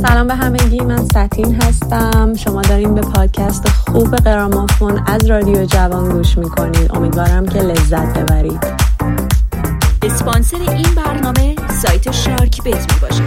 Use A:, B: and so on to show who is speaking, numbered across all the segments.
A: سلام به همگی، من سطین هستم. شما دارین به پادکست خوب قرامافون از رادیو جوان گوش میکنید. امیدوارم که لذت ببرید.
B: اسپانسر این برنامه سایت شارک بیت میباشه.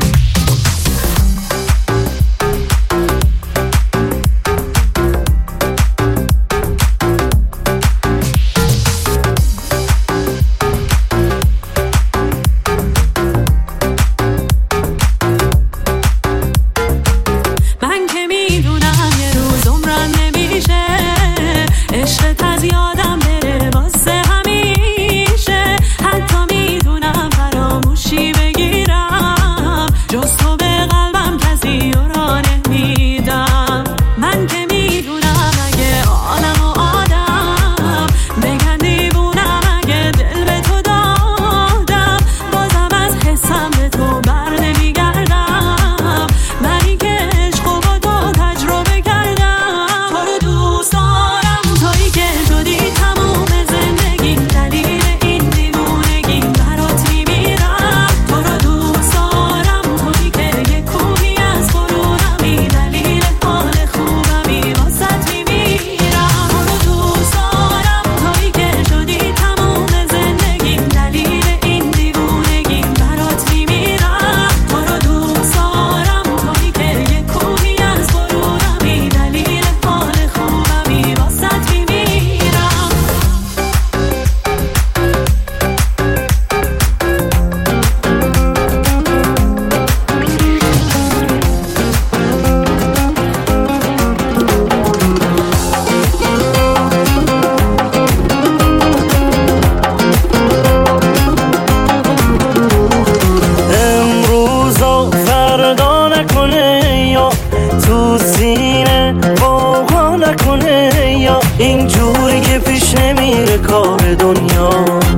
C: اینجوری که پیش نمیره کار دنیا،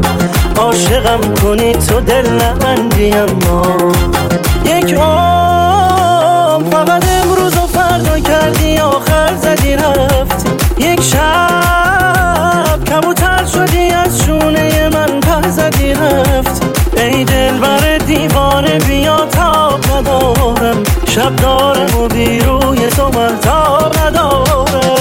C: عاشقم کنی تو دل نبندی اما یک عمر فقط امروز و فردا کردی، آخر زدی رفتی. یک شب کبوتر شدی از شونه من، پر زدی رفتی. ای دل بر دیوانه بیا تاب ندارم، شب دارم و بیروی تو مرتاب ندارم.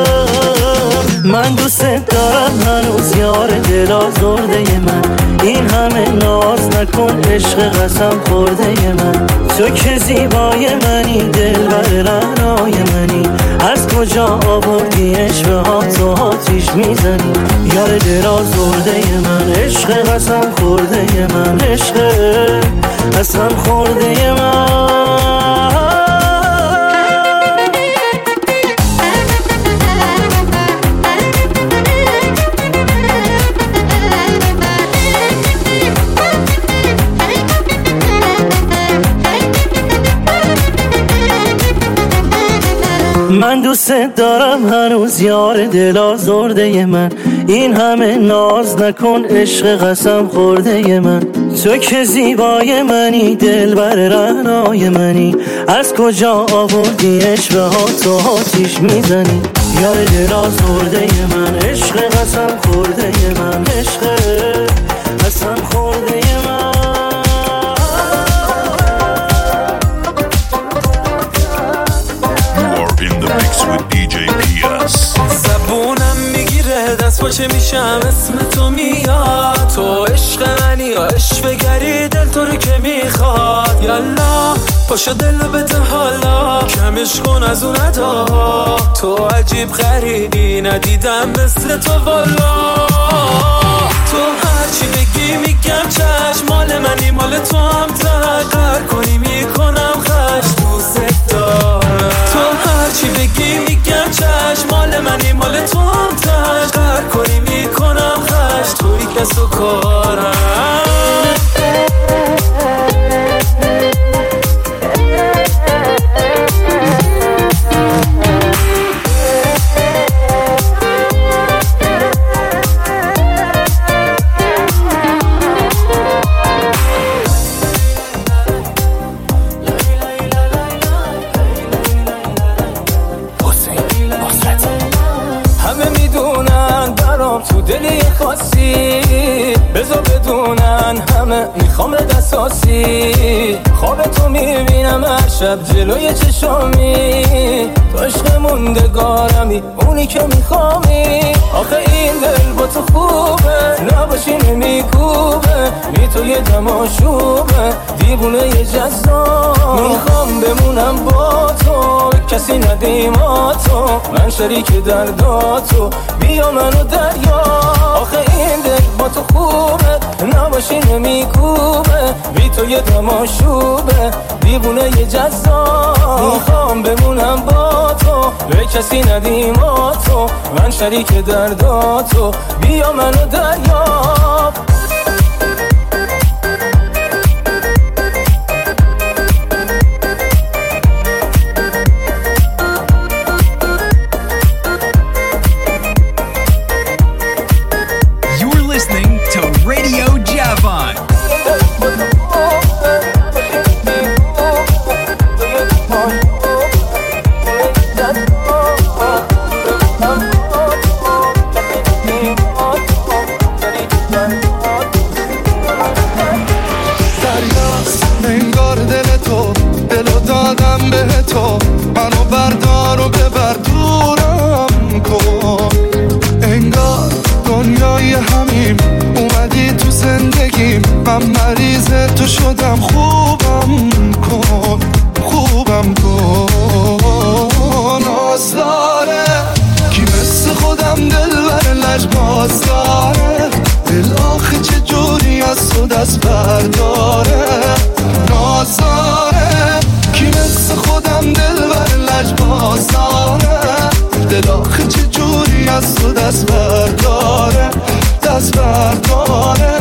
C: من دوست دارم هنوز یار دل آزرده من، این همه ناز نکن عشق قسم خورده من. تو که زیبای منی، دل بر رعنای منی، از کجا آوردی عشق ها تو آتیش میزنی. یار دل آزرده من، عشق قسم خورده من، عشق قسم خورده من. من دوست دارم هنوز یار دل آزرده من، این همه ناز نکن عشق قسم خورده من. تو که زیبای منی، دل بر رعنای منی، از کجا آوردی عشق ها تو آتیش میزنی. یار دل آزرده من، عشق قسم خورده من، عشق قسم خورده من.
D: زبونم میگیره دست باشه میشم اسم تو میاد. تو عشق منی یا عشق گری، دل تو رو که میخواد. یالا پاشو دل بده حالا، کمش کن از اون ادا. تو عجیب غریبی ندیدم مثل تو والا. تو هرچی بگی میگم چشم، مال منی مال تو هم تقر کنی میکنم خش. دوست دارم تو هرچی بگی میگم چشم، مال منی مال تو هم تقر کنی میکنم خش. توی کس و کارم دلی خاصی بذار بدونن همه میخوام اساسی. خواب تو میبینم هر شب جلوی چشامی، تو عشق موندگارمی، اونی که میخوامی. آخه این دل با تو خوبه، نباشی نمیکوبه، بی تو یه تماشوبه، دیوونه یه جذاب. میخوام بمونم با تو، کسی ندیماتو، من شریک درداتو، بیا منو دریا. آخه این دل با تو خوبه، نباشی نمیکوبه، بی تو یه تماشوبه، دیوونه یه جذاب. میخوام بمونم با تو، به کسی ندیماتو، من شریک درداتو، بیا منو دریاب.
E: You're listening to Radio Javon.
F: به تو منو بردار و ببر دورم کن. انگار دنیای همیم اومدی تو زندگیم، من مریض تو شدم، خوبم کن خوبم کن. آزاره کی مثل خودم دلبر لجباز داره، دل آخه چه جوری از تو دست برداره. نازاره کی مثل خودم دلبر لجباز داره، دل آخه چه جوری از تو دست برداره دست برداره.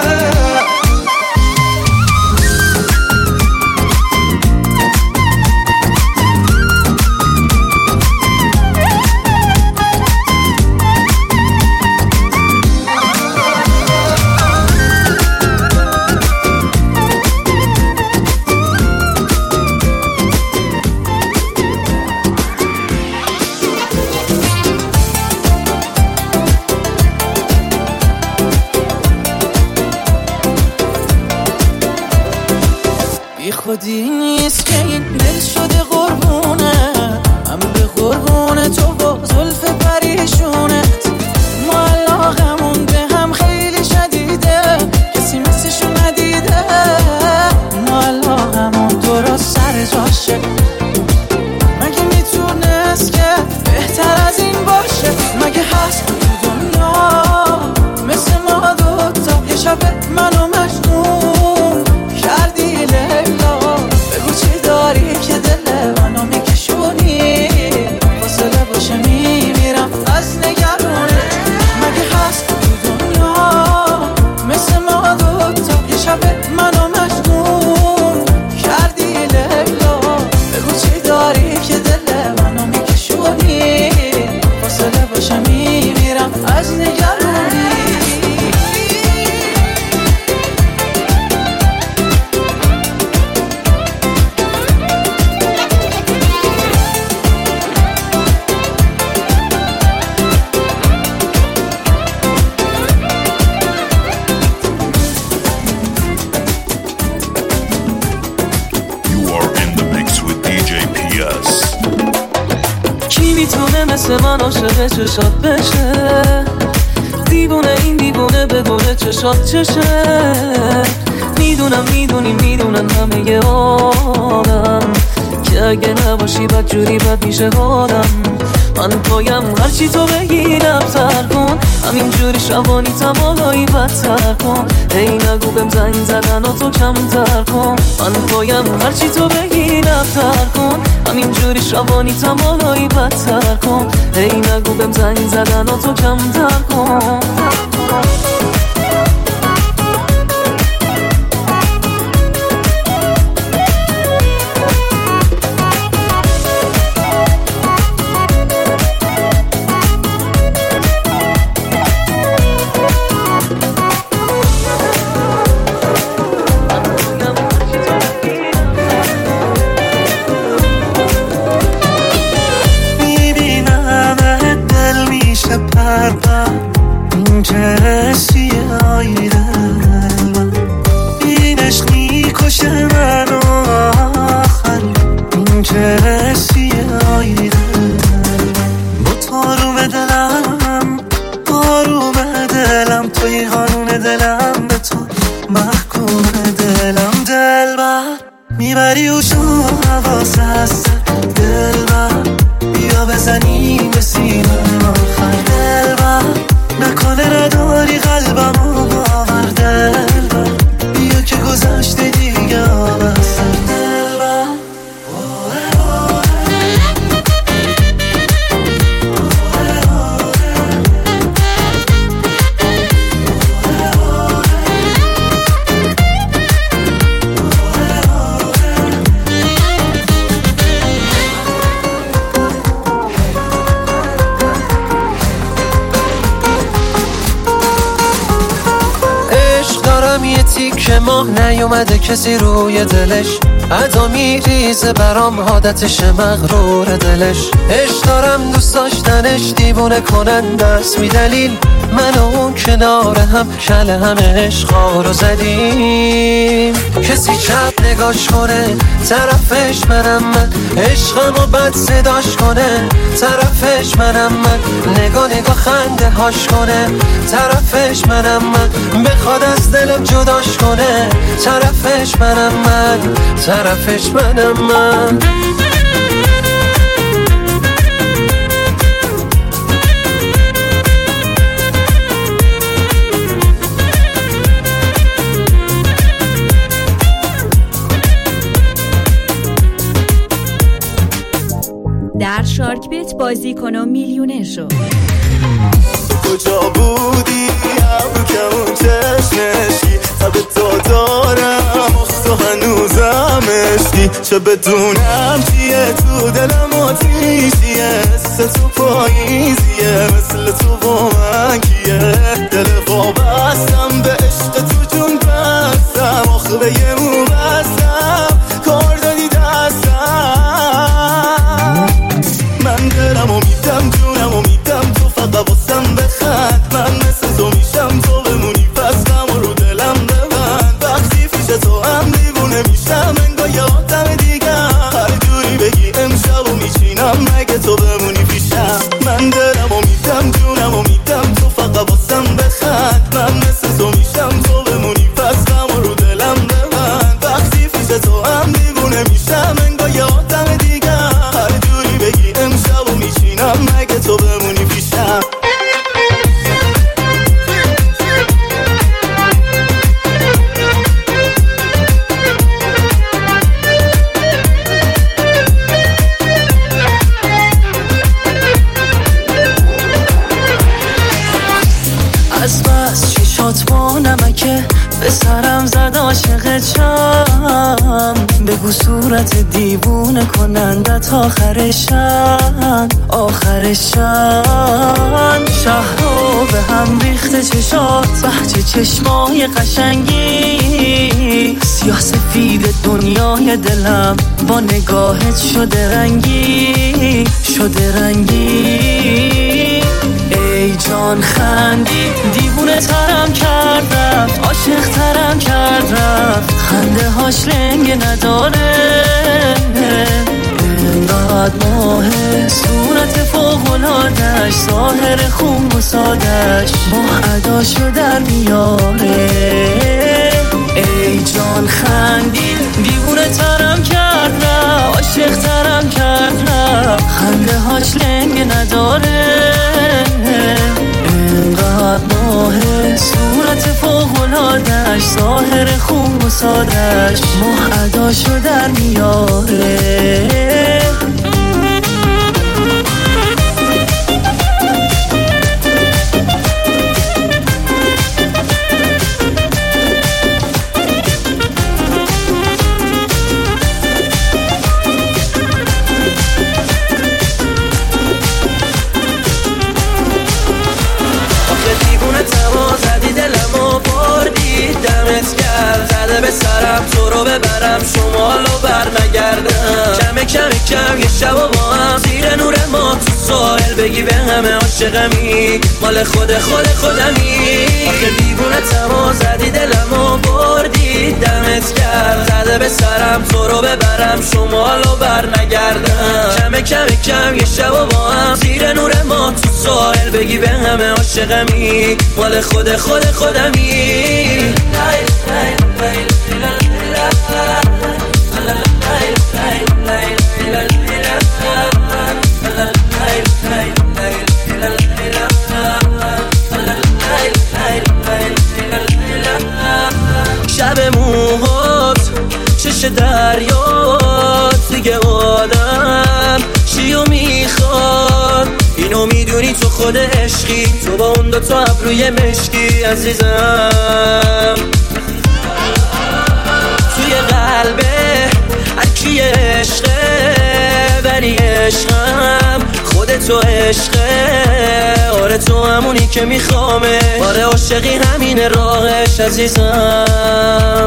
C: خودی نیست که این دل شده قربونه، من به قربونه تو با زلف پریشونت. ما علاقمون به هم خیلی شدیده، کسی مثلشو ندیده. ما علاقمون درست سر جاشه، مگه میتونست که بهتر از این باشه؟ مگه هست تو دنیا مثل ما دوتا؟ یه شب منو مجنون کردی لیلا، بگو چی داری که دل منو میکشونی، فاصله باشه میمیرم از نگرونه. مگه هست تو دنیا مثل ما دوتا؟ یه شب منو مجنون کردی لیلا، بگو چی داری که دل منو میکشونی، فاصله باشه میمیرم از نگرونی. مثل من عاشق چشات بشه، دیوونه این دیوونه بدونه چشات چشه. میدونم میدونن همه آدم که اگه نباشی بد جوری بد میشه حالم. من پایم هرچی تو بگی نبتر کن، همینجوری شبانی تمالایی بدتر کن. ای نگو بهم زنگ زدن و تو کمتر کن. من پایم هرچی تو بگی نبتر کن، همینجوری شبانی تمالایی بدتر کن. ای نگو بهم زنگ زدن و تو کمتر کن. دلبر میبری و شو حواس هستن دلبر بیا بزنیم به سینه آخر دلبر نکنه نداری قلبمو باور دلبر بیا که گذشته دیگه آبستن دلبر که ماه نیومده کسی روی دلش عدا میریزه برام عادتش مغرور دلش عشق دارم دوست داشتنش دیوونه کننده است می دلیل من و اون کنار هم کله همه عشقا رو زدیم کسی چپ نگاش کنه طرفش منم من عشقمو بد صداش کنه طرفش منم من نگاه خنده هاش کنه طرفش منم من بخواد از دلم جداش کنه طرفش منم من طرفش منم من
B: در شارک بیت بازی کن و میلیونر شو.
C: کجا بودی ابرو کمون چشمشی تب تو دارم تو هنوزم عشقی چه بدونم چیه تو دلم آتیشیه حس تو پاییزیه مثل تو با من کیه دل وابستم به عشق تو جون بستم آخه به یه مو بستم کار دادی دستم من دلمو میدم جونمو میدم تو فقط واسم بخند من مثل تو میشم تو بمونی پس غمو رو دلم ببند وقتی پیش تو هم دیوونه میشم انگار یادم دیگه هر جوری بگی امشب و میچینم مگه تو بمونی پیشم من دلمو میدم جونمو میدم تو فقط واسم بخند من مثل تو میشم تو بمونی پس غمو رو دلم ببند وقتی پیش تو هم دیوونه میشم انگار یادم دیگه هر جوری بگی امشب و میچینم مگه تو بمونی پیشم از بس چشات با نمکه به سرم زد عاشقتم بگو صورت دیوونه کنندت آخرشن شهرها به هم ریخته چشات بهچه چشمای قشنگی سیاه سفید دنیای دلم با نگاهت شده رنگی ای جان خندی دیوونه ترم کرد رفت عاشق ترم کرد رفت خنده هاش لنگ نداره اینقدر ماهه صورت فوق‌العاده‌اش ظاهر خوب و سادش ماه اداشو در میاره ای جان خندی دیوونه ترم کرد رفت عاشق ترم کرد رفت خنده هاش لنگ نداره اینقدر ماهه صورت فوق‌العاده‌اش ظاهر خوب و سادش ماه اداشو در میاره به سرم تو رو ببرم شمالو بر نگردم کم یه شب و با هم زیر نور ما تو ساحل بگی به همه عاشقمی مال خودمی آخه دیوونه تما زدی دلمو بردی دمت کرد زده به سرم تو رو ببرم شمالو بر نگردم کم یه شب و با هم زیر نور ما تو ساحل بگی به همه عاشقمی مال خودمی فریاد دیگه آدم چیو میخواد؟ اینو میدونی تو خود عشقی، تو با اون دوتا ابروی مشکی عزیزم. توی قلبه هرکی عشقه، ولی عشقم خودتو عشقه. آره تو همونی که میخوامه، آره عاشقی همینه راهش عزیزم.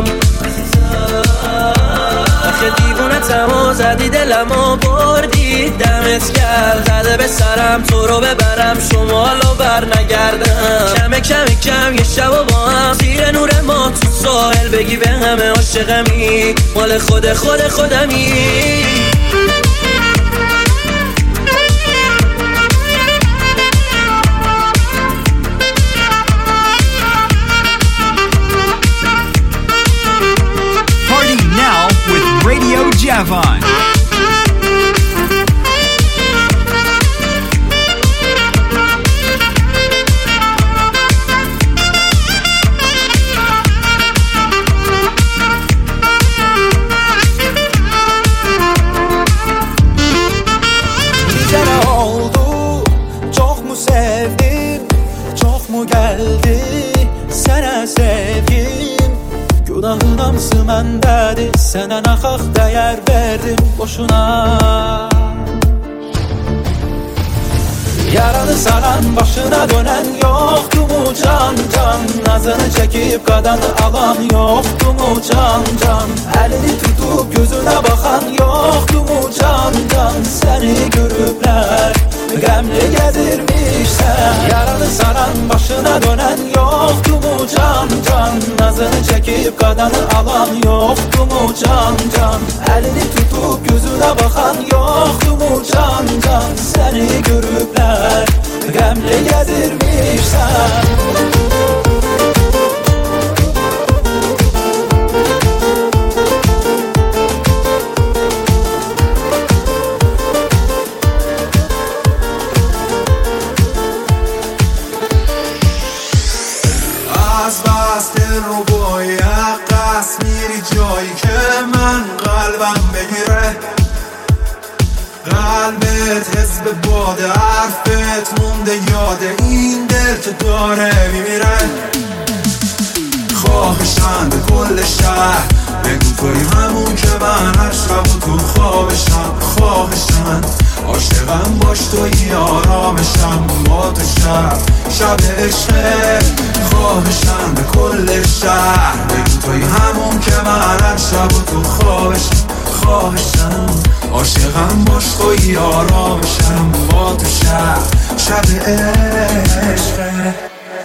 C: آخه دیوونه تما زدی دلمو بردی، دمت گرد زده به سرم تو رو ببرم شمالو بر نگردم. کم یه شب با هم زیر نور ما تو ساحل بگی به همه عاشقمی، مال خودمی.
E: Party now with Radio Javon.
G: Günahınamsı məndədir, sənə naxaq dəyər verdim boşuna. Yaralı saran başına dönən yoxdu mu can? Nazını çəkib qadanı alan yoxdu mu can? Əlini tutub gözünə baxan yoxdu mu can? Səni görüblər qəmli gəzirmişsən. Yaralı saran başına dönən yoxdu mu can? Nazını çəkib qadanı alan yoxdu mu can? Əlini tutub gözünə baxan yoxdu mu can? Səni görüblər qəmli gəzirmişsən.
F: از بس دل رو با یقص میری جایی که من قلبم بگیره. قلبت حزب باده، حرفت مونده یاده، این دل که داره میمیره. خواهشم به کل شهر بگو توی همون که من هر شب و تو خوابشم. خواهشم عاشقم باش توی آرامشم با تو شب عشقه. خواهشم به کل شهر بگو توی همون که من هر شب و تو خوابشم. خواهشم عاشقم باش توی آرامشم با تو شب عشقه.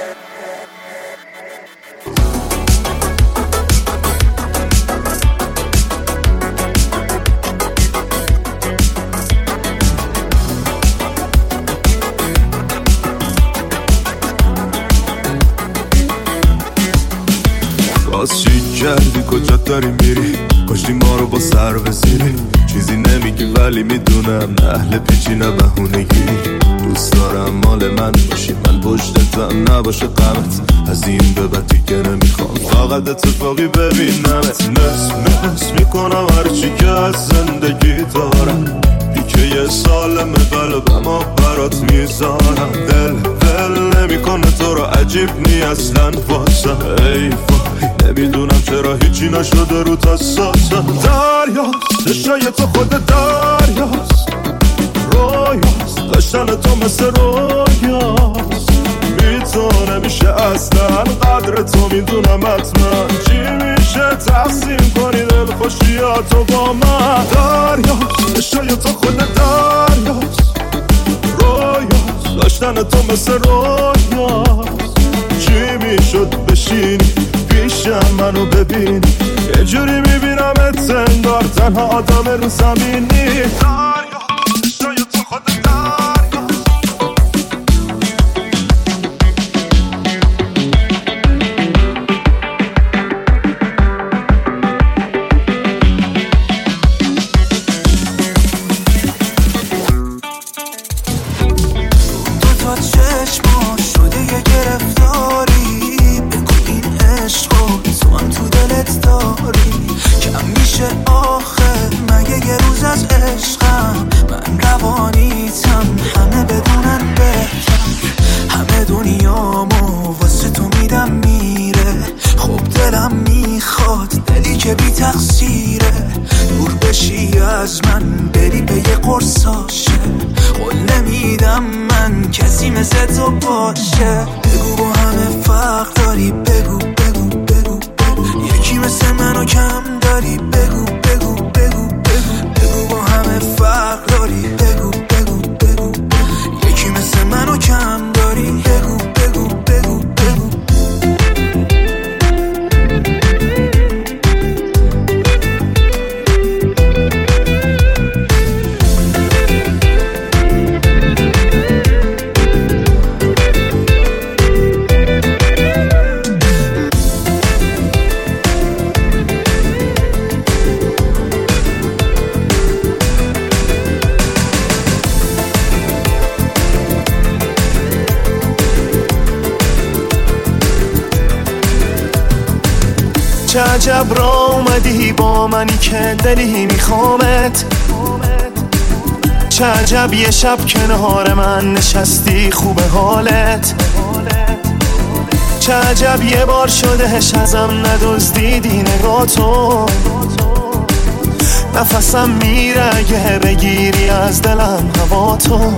H: باز چی کردی کجا داری میری؟ کاشتی ما رو با سر بزیری. چیزی نمیگی ولی میدونم نه اهل پیچی نه بهونگی. دوست دارم مال من باشی، من پشتتم نباشه غمت. از این به بعد دیگه نمیخوام فقط اتفاقی ببینمت. نس میکنم هرچی که از زندگی دارم. که یه سالم قلبم و برات میذارم. دل نمیکنه تو رو عجیب نی اصلا واسم. ای وای نمیدونم چرا هیچی نشده رو تساسم. دریاست چشای تو خود دریاست، رویاست داشتن تو مثل رویاست. تو نمیشه اصلا قدر تو میدونم حتما. چی میشه تقسیم کنی دل خوشیاتو با من؟ دریاست چشای تو خود دریاست، رویاست داشتن تو مثل رویاست. چی میشد بشینی پیشم منو ببینی؟ یه جوری میبینم انگار تنها آدم رو زمینی. دریاست چشای تو خود دریاست.
F: کم میشه
G: یه روز از عشقم من روانیتم، همه بدونن بهتر، همه دنیامو واسه تو میدم میره. خب دلم میخواد دلی که بی تقصیره، دور بشی از من بری به یه قرصاشه. قول نمیدم من کسی مثل تو باشه. بگو با همه فرق داری، بگو بگو بگو بگو، یکی مثل منو کم داری، بگو بگو بگو بگو، بگو با همه فرق داری، بگو بگو بگو، یکی مثل منو کم داری، بگو بگو بگو بگو.
C: چه عجب را اومدی با منی که دلی میخوامت، چه عجب یه شب کنار من نشستی خوب حالت، چه عجب یه بار شدهش ازم ندزدیدی نگاتو. نفسم میره اگه بگیری از دلم هوا تو.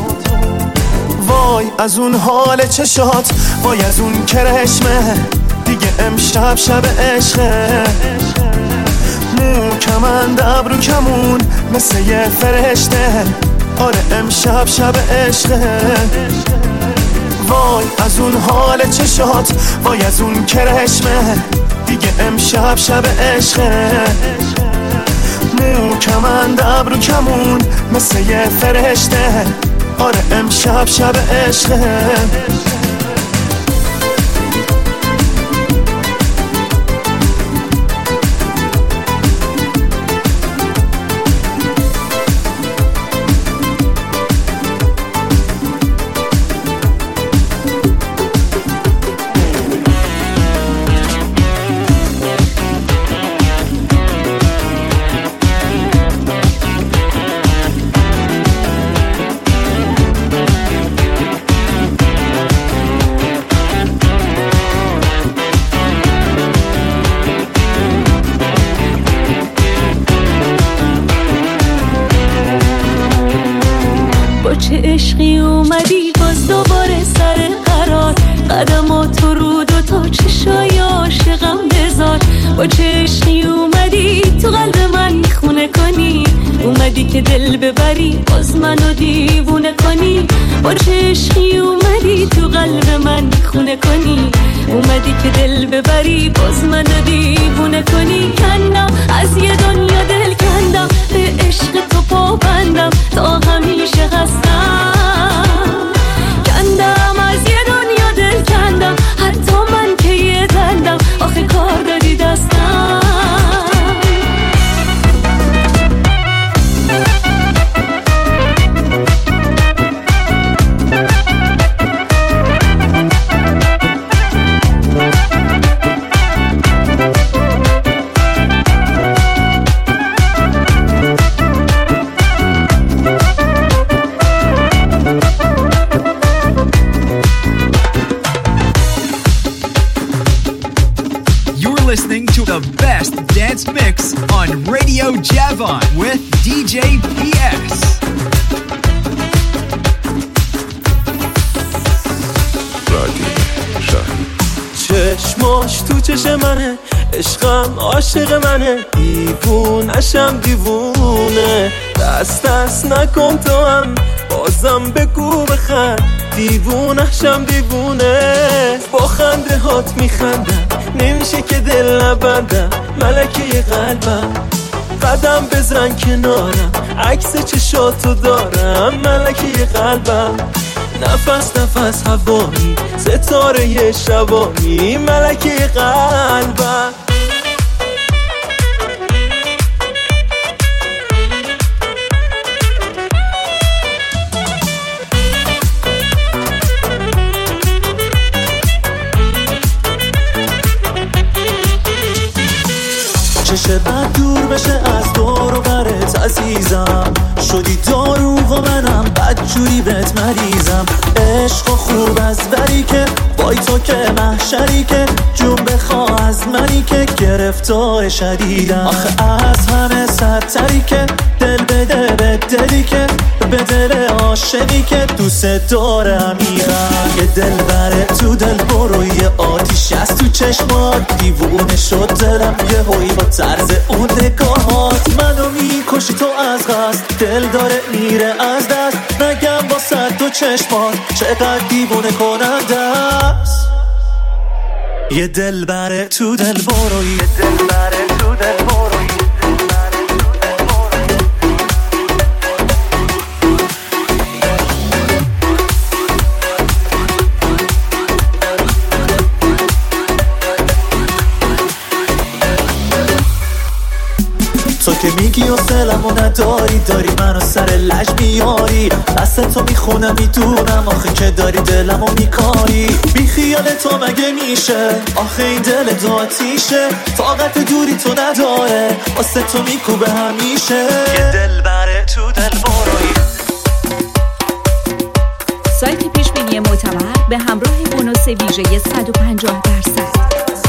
C: وای از اون حال چشات، وای از اون کرشمه، دیگه امشب شب عشقه. مو کمند ابرو کمون مثل یه فرشته، آره امشب شب عشقه. وای از اون حال چشات، وای از اون کرشمه، دیگه امشب شب عشقه. مو کمند ابرو کمون مثل یه فرشته، آره امشب شب عشقه.
I: چه عشقی اومدی باز دوباره سر قرار، قدماتو رو دو تا چشای عاشقم بذار. با چه عشقی اومدی تو قلب من خونه کنی، اومدی که دل ببری باز منو دیوونه کنی. با چه عشقی اومدی تو قلب من خونه کنی، اومدی که دل ببری باز منو دیوونه کنی. کندم از یه دنیا دل کندم، به عشق تو پابندم تا همیشه هستم. کندم از یه دنیا دل کندم، حتی من که یه دندم آخه کار داری دستم.
E: Listening to the best dance mix on Radio Javon with DJ PS.
C: چشماش تو چش منه، عشقم عاشق منه، دیوونشم دیوونه. دست دست نکن تو هم بازم بگو بخند، دیوونشم دیوونه. با خنده هات میخندم، نمیشه که دل نبندم، ملکه قلبم. قدم بزن کنارم، عکس چشاتو دارم، ملکه قلبم. نفس نفس هوایی، ستاره شبانی، ملکه قلبم. چشه بعد دور بشه از دور و برت،
G: جوری بهت مریضم، عشق و خوب از بری که بای تو که محشری که جون بخوا از منی که گرفتار شدیدم. آخه از همه سرتری که دل بده به دلی که به دل عاشقی که دوست داره عمیقم. یه دل بره تو دل برو، یه آتیش از تو چشمات، دیوونه شد دلم یه هوی با طرز اون نگاهات. منو میکشی تو از قصد، دل داره میره از دست، نگم با صد تو چشمات چقدر دیوونه کننده است. یه دل بره تو دل برو، یه دل بره تو دل برو. تو که میگی و سلمو نداری، داری منو سر لج میاری، دست تو میخونم میدونم آخه که داری دلمو میکاری. بی خیال تو مگه میشه، آخه این دل داتیشه، طاقت دوری تو نداره، واسه تو میکوبه همیشه. یه دل بره تو دل بروی.
B: سایت پیشبینی معتبر به همراه بونوس ویژه 150%.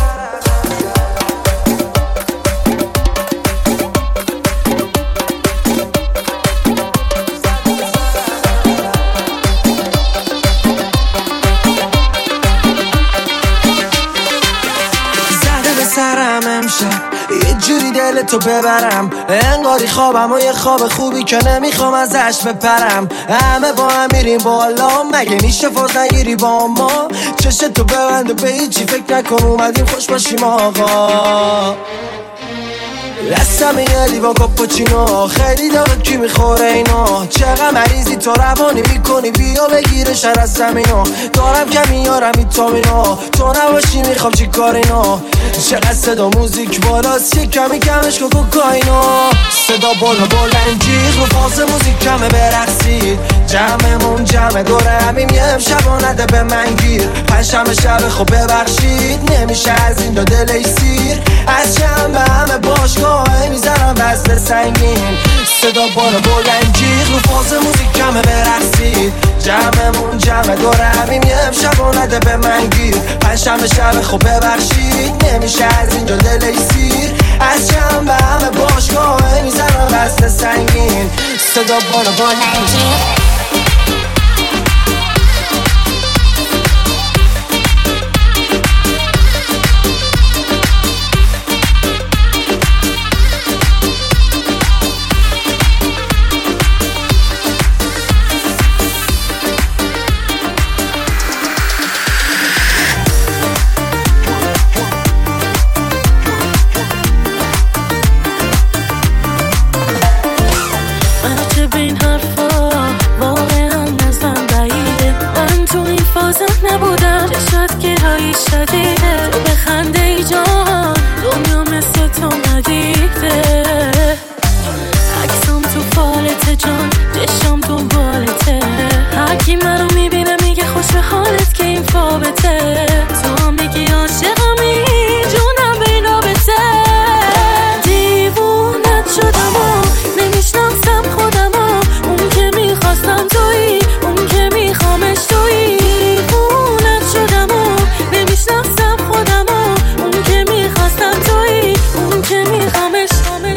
J: یه جوری دلتو ببرم، انگاری خوابم و یه خواب خوبی که نمیخوام ازش بپرم. همه با هم میریم بالا، مگه میشه فاز نگیری با ما؟ چشتو ببند و به هیچی فکر نکن، اومدیم خوش باشیم آقا. دستم یه لیوان کاپوچینو، خیلی داره کی میخوره اینو، چقدر مریضی تو روانی میکنی، بیا بگیره شر از زمینو. دارم کمی یارم ویتامینو، تو نباشی میخوام چی کار اینو. چقدر صدا موزیک بالاست، یه کمی کمش کن کوکائینو. صدا بالا بلند رو فاز موزیک کمه برقصید، جمعمون جمع دوره همیم یه امشب نده به من گیر. پنجشنبه شب خب ببخشید، نمیشه از این دو دل سیر، از چند به همه باشگاه میزنم بسته سنگین. صدا بالا بلند رو فاز موزیک کمه برقصید، جمعمون جمع دوره همیم یه امشب نده به من گیر. پنجشنبه شب خب ببخشید، نمیشه از اینجا دل سیر، از چند به همه باشگاه میزنم بسته سنگین. صدا بالا بلند شدیده. تو بخنده ای جان، دنیا مثل تو ندیده. عکسم تو فالته جان، چشم تو بالته، هرکی منو میبینه میگه خوش به حالت که این فابته. تو هم میگی عاشقمی، جونم به این رابطه. دیوونت شدم و نمیشناسم خودم و اون که میخواستم تویی، اون که میخوامش تویی. دیوونت شدم و نمیشناسم خودم و اون که میخواستم تویی، اون که میخوامش.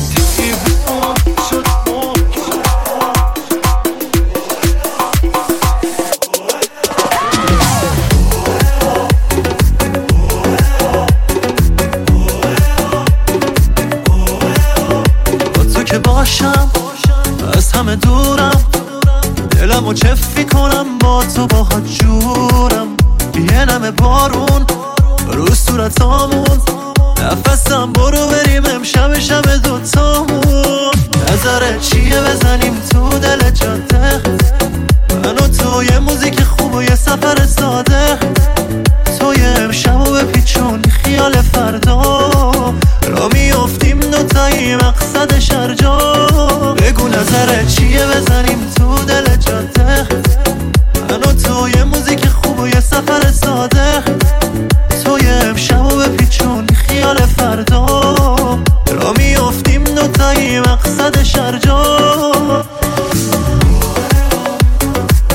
G: باشم از همه دورم، دلمو چفی کنم با تو باهات جورم. یه نمه بارون رو صورتامون، نفسم برو بریم امشب شب دوتامون. نظرت چیه بزنیم تو دل جاده، من و تو یه موزیک خوب و یه سفر ساده. تو یه امشب و بپیچون خیال فردا، را میافتیم دوتایی مقصد شرجا. بگو نظرت چیه بزنیم تو دل جاده، من و تو یه موزیک خوب و یه سفر ساده. تو یه امشب و بپیچون خیال فردا، را میافتیم دوتایی مقصد شرجا.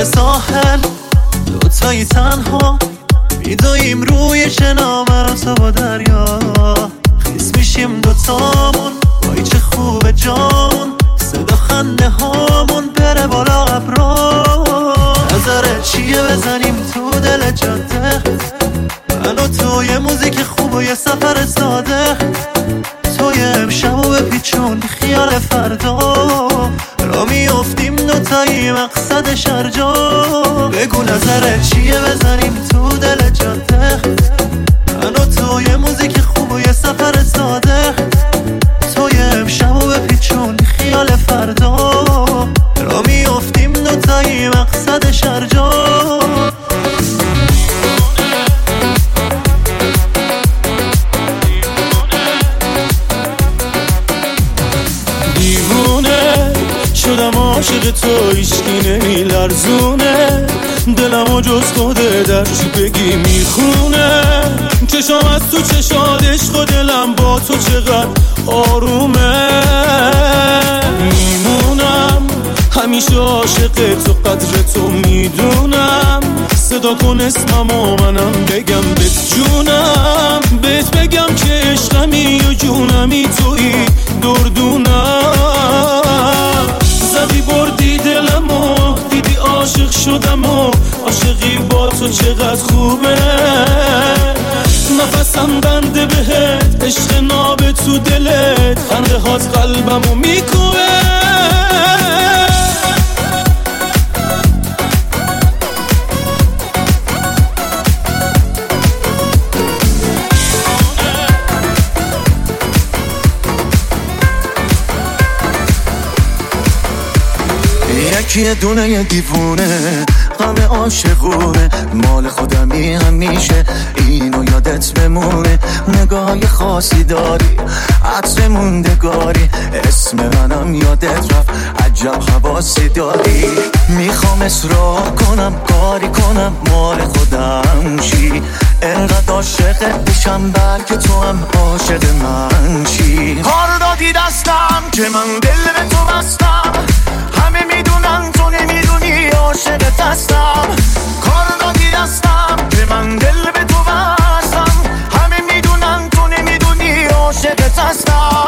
C: کنار ساحل دوتایی تنها میدویم روی شنا مراسا با دریا خیس میشیم دوتامون وای چه خوبه جامون صدا خنده هامون بره بالا ابرا نظرت چیه بزنیم تو دل جاده من و تو یه موزیک خوب و یه سفر ساده توی امشب و بپیچون خیال فردا را میافتیم دوتایی مقصد شرجا بگو نظرت چیه بزنیم تو دل جاده من و تو یه موزیک خوب و یه سفر ساده توی امشب و بپیچون خیال فردا را میافتیم دوتایی مقصد شرجا شدم عاشق تو هیچکی نمیلرزونه دلمو جز خوده در چی بگی میخونه چشام از تو چشاد عشق و دلم با تو چقدر آرومه میمونم همیشه عاشق تو قدر تو میدونم صدا کن اسممو منم بگم بهت جونم بهت بگم که عشقمی و جونمی توی دردونم زدی بردی دلمو دیدی عاشق شدم و عاشقی با تو چقدر خوبه نفسم بنده بهت عشق ناب تو دلت خنده هات قلبمو میکوبه
J: یکی دونه یه دیوونه غم عاشقونه مال خودمی همیشه اینو یادت بمونه نگاه خاصی داری عطر موندگاری اسم منم یادت رفت عجب حواسی داری میخوام اصرار کنم کاری کنم مال خودم شی انقدر عاشقت بشم بلکه تو هم عاشق من شی کار دادی دستم که من دل به تو بستم همه میدونن تو نمیدونی عاشقت هستم کار دادی دستم که من دل به تو بستم همه میدونن تو نمیدونی عاشقت هستم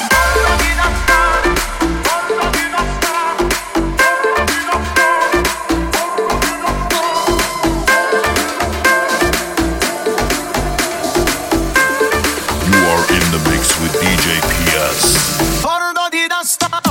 H: You are in the mix with DJ PS.
J: کار دادی دستم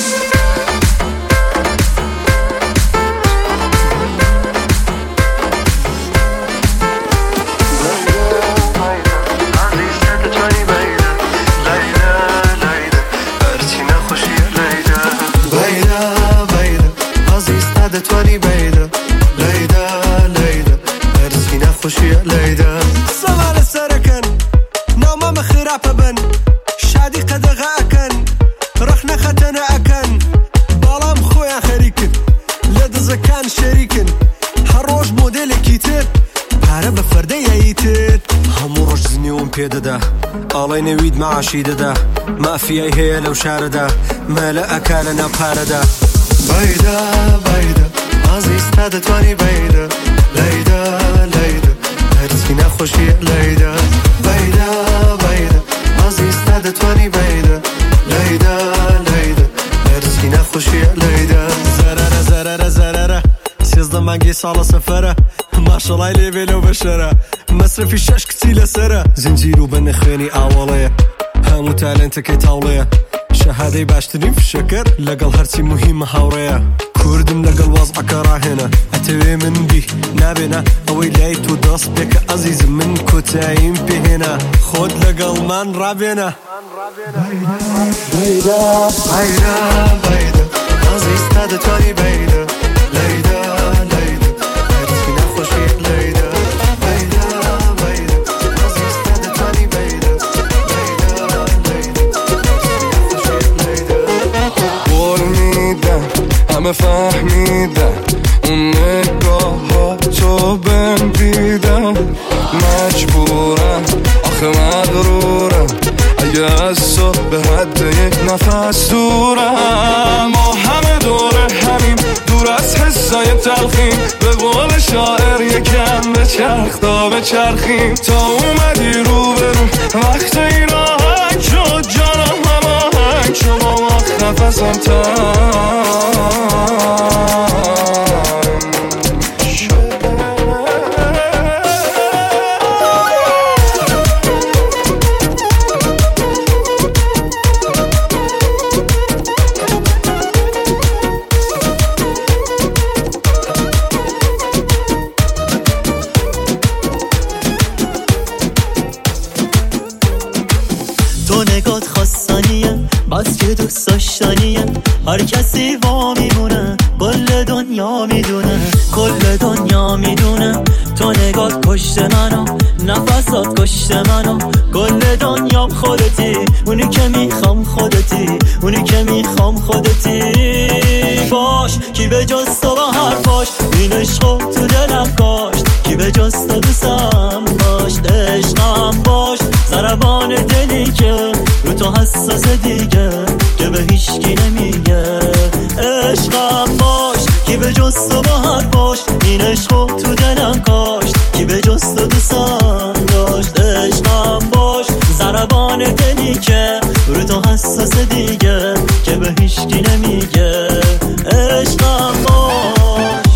J: توانی بیده لیده لیده ارزی نخوشی لیده سوال سرکن نامم خراب بن شادی قدغه اکن رخنا ختنه اکن بالام خویا خریکن لد زکان شریکن هر روز مدل کیتر پاره بفرده ییتر همو روز زنیوم پیده ده آلای نوید معاشیده ده مافیای هی لو شارده مالا اکالنا پارده بیده بیده عزیز تدتوانی بیده لیده لیده هرزی نخوشی لیده بیده بیده عزیز تدتوانی بیده لیده لیده هرزی نخوشی لیده زرره زرره زرره سیزده منگی سال سفره ماشالله لیبیلو بشره مصرفی شش کتیل سره زنجیرو بنخوینی اوله همو تالنت که تاوله شهادي باشترين في الشكر لقل هرسي مهم هاوريا كردم لقل وضعك راهنا اتوي من بي نابنا اوي ليت ودرس بك عزيز من كتايم بهنا خود لقل من رابنا بيدا بيدا بيدا عزيز تدتواني بيدا ليدا ليدا هرسي نخوشي ليدا بيدا بيدا عزيز تدتواني بيدا همه فهمیدن اون نگاه ها تو بهم دیدن مجبورم آخه مغرورم اگه از تو به حد یک نفس دورم ما همه دور همیم دور از حسای
K: تلخیم به قول شاعر یکم به چرخ تا به چرخیم تا اومدی رو به رو وقت این آهنگ شد جانم هماهنگ شما وقت نفسم
L: هر کسی وا میمونه کل دنیا میدونه کل دنیا میدونه تو نگات کشت منو نفسات کشت منو کل دنیام خودتی اونی که میخوام خودتی اونی که میخوام خودتی باش کی به جز تو با حرفاش این عشقو تو دلم کاشت کی به جز تو دوستم داشت عشقم باش ضربان دلی که رو تو حساس دیگه که به هیچکی نمیگه عشقم باش کی به جز تو با حرفاش این عشقو تو دلم کاشت کی به جز تو دوستم داشت عشقم باش ضربان دلی که رو تو حساس دیگه که به هیچکی نمیگه عشقم باش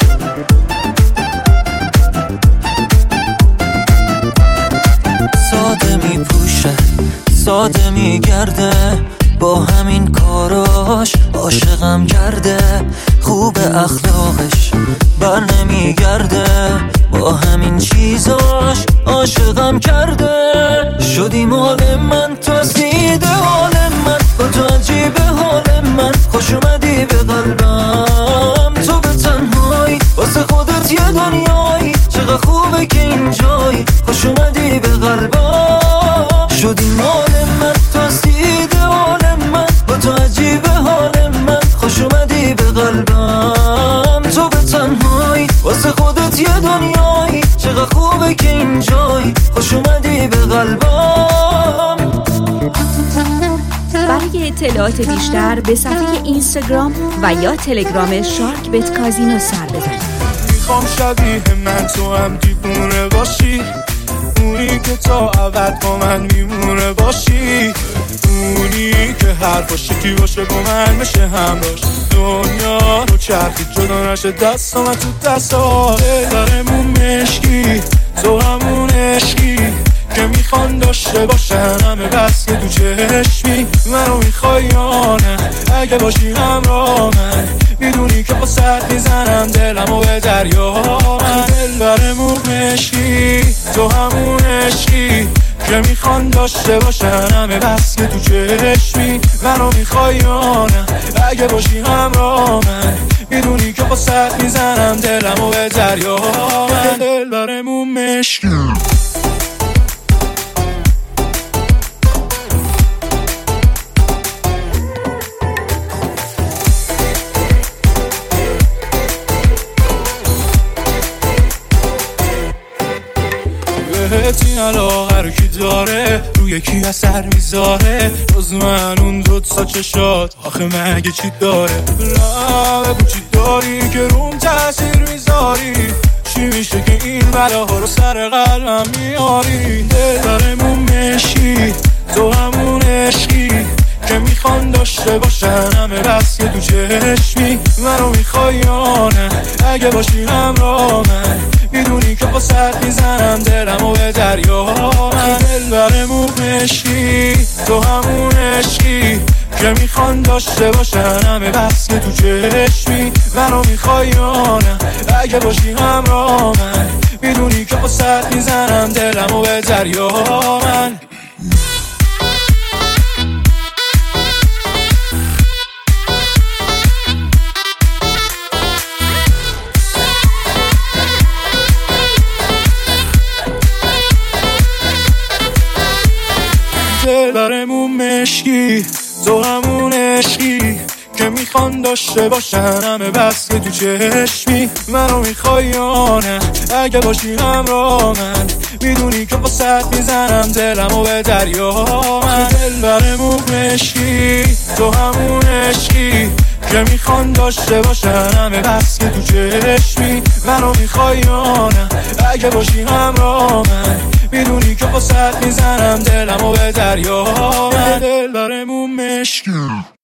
J: ساده میپوشه ساده میگرده با همین کاراش عاشقم کرده خوب اخلاقش بر نمیگرده با همین چیزاش عاشقم کرده شدی مال من تو سیده حال من با تو عجیب حال من خوش اومدی به قلبم تو به تنهایی واسه خودت یه دنیایی چقدر خوبه که اینجایی خوش اومدی به قلبم شدی مال من تو سیده حال من با تو عجیب حال من خوش اومدی به قلبم تو به تنهایی واسه خودت یه دنیایی چقدر خوبه که اینجایی خوش اومدی به قلبم
B: برای اطلاعات بیشتر به صفحه اینستاگرام و یا تلگرام شارک بت کازینو سر بزنید.
K: میخوام شبیه من تو هم دیوونه باشی اونی که تا ابد با من میمونه باشی اونی که حرفاش یکی باشه با من بشه همراش دنیا رو چرخید جدا نشه دست من تو دستا دلارمون مشکی تو همون عشقی که میخوان داشته باشن همه بس که تو چشمی منو میخوای یا نه اگه باشی همراه من میدونی که با سر میزنم دلمو به دریا من دلبرمون مشکی تو همون عشقی که میخوان داشته باشن همه بس که تو چشمی منو میخوای یا نه اگه باشی همراه من میدونی که با سر میزنم دلمو به دریا من دلبرمون مشکی بهتی علاقه رو کی داره روی کی اثر میذاره جز من اون دوتا چشات آخه مگه چی داره نه بگو چی داری که روم تاثیر میذاری چی میشه که این بلاها رو سر قلبم میاری دلارمون مشکی تو همون عشقی که میخوان داشته باشن همه بس که تو چشمی منو میخوای یا نه اگه باشی همراه من میدونی که با سر میزنم دلمو به دریا من دلبرمون مشکی تو همون عشقی که میخوان داشته باشن همه بس که تو چشمی منو میخوای یا نه اگه باشی همراه من میدونی که با سر میزنم دلمو به دریا من دلارمون مشکی تو همون عشقی که میخوان داشته باشن همه بس که تو چشمی منو میخوای یا نه اگه باشی همراه من میدونی که با سر میزنم دلمو به دریا من دلبرمون مشکی تو همون عشقی که میخوان داشته باشن همه بس که تو چشمی منو میخوای یا نه؟ اگه باشی همراه من میدونی که واسط میزنم دلمو به دریا، من دل دارمون مشکی.